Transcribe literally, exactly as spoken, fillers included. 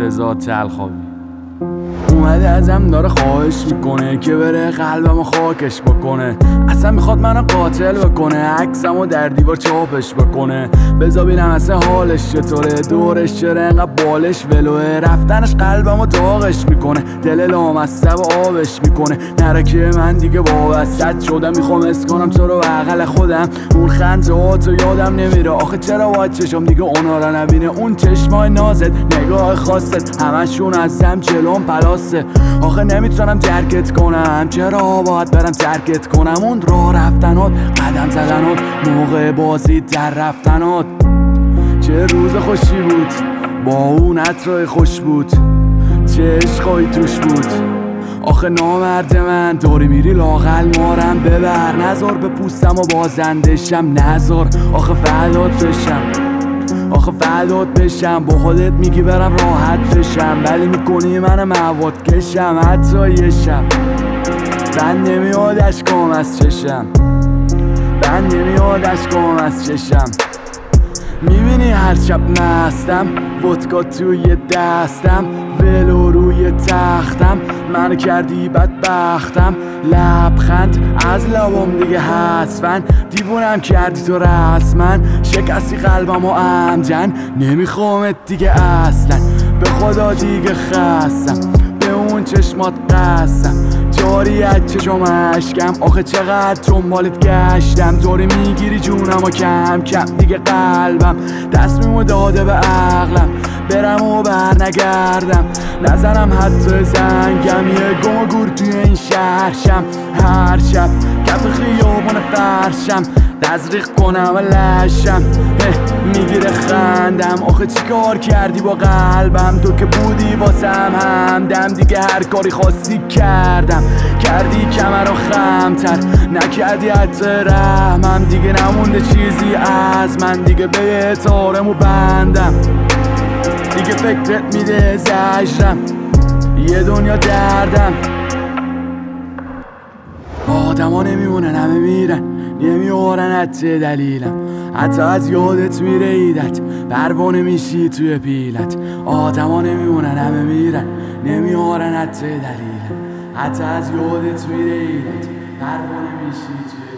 مرتضی تلخابی اومده ازم داره خواهش میکنه که بره قلبمو خاکش بکنه. اصلا میخواد منو قاتل بکنه، عکسمو در دیوار چاپش بکنه. بذار ببینم اصلا حالش چطوره، دورش چرا انقدر بالش ولوه. رفتنش قلبمو داغش میکنه، دل لامصب و آبش میکنه. نره که من دیگه وابسته شدم، میخوام اس کنم تو رو بغل خودم. اون خنجاتو یادم نمیره، آخه چرا باید چشم دیگه اونا رو نبینه. اون چشمای نازت، نگاه خاصت، همشون ازم جلوم پلاسه. آخه نمیتونم درکت کنم، چرا باید برم ترکت کنم. اون راه رفتنات، قدم زدنات، موقع بازی در رفتنات. چه روز خوشی بود، با اون عطرای خوش بود، چه عشقایی توش بود. آخه نامرد من، داری میری لاغل مارم ببر. نزار به پوستم و بازندشم نزار، آخه فدات بشم، آخه فدات بشم. با خودت میگی برم راحت بشم، ولی میکنی من مواد کشم. حتی یه شب بند نمیاد اشکام از چشم، بند نمیاد اشکام از چشم. میبینی هر شب مستم، ودکا توی دستم، ولو روی تختم. منو کردی بدبختم، لبخند از لبام دیگه حذفن. دیوونم کردی تو رسما، شکستی قلبم و عمدن. نمیخوامت دیگه اصلا، به خدا دیگه خستم. به اون چشمات قسم، جاری از چشم اشکم. آخه چقدر دنبالت گشتم، داری میگیری جونم و کم کم. دیگه قلبم تصمیمو داده به عقلم، برم و بر نگردم. نزنم حتی زنگم، یه گم و گور توی این شهرشم. هر شب کف خیابون فرشم، تزریق کنم و لشم. میگیره خندم، آخه چی کار کردی با قلبم. تو که بودی واسم همدم، دیگه هر کاری خواستی کردم. کردی کمر و خمتر، نکردی حتی رحمم. دیگه نمونده چیزی از من، دیگه به اعتارمو بندم. دیگه فکرت میده زجرم، یه دنیا دردم. آدم ها نمیمونن، همه میرن، نمیارن حتی دلیلم. حتی از یادت میره ایدت، پروانه میشی توی پیلت. آدم ها نمیمونن، همه میرن، نمیارن حتی دلیلم. حتی از یادت میره ایدت، پروانه میشی توی